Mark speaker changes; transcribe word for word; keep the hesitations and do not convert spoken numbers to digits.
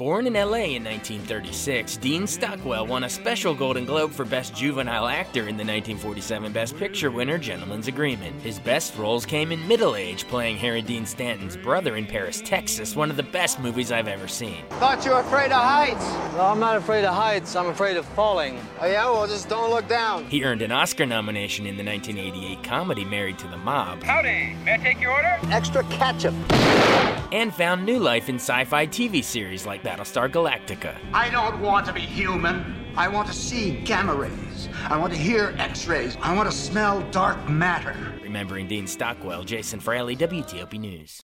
Speaker 1: Born in L A in nineteen thirty-six, Dean Stockwell won a special Golden Globe for Best Juvenile Actor in the nineteen forty-seven Best Picture winner Gentleman's Agreement. His best roles came in middle age, playing Harry Dean Stanton's brother in Paris, Texas, one of the best movies I've ever seen.
Speaker 2: Thought you were afraid of heights.
Speaker 3: No, I'm not afraid of heights. I'm afraid of falling.
Speaker 2: Oh yeah? Well, just don't look down.
Speaker 1: He earned an Oscar nomination in the nineteen eighty-eight comedy Married to the Mob.
Speaker 4: Howdy, may I take your order?
Speaker 2: Extra ketchup.
Speaker 1: And found new life in sci-fi T V series like Battlestar Galactica.
Speaker 5: I don't want to be human. I want to see gamma rays. I want to hear X-rays. I want to smell dark matter.
Speaker 1: Remembering Dean Stockwell, Jason Fraley, W T O P News.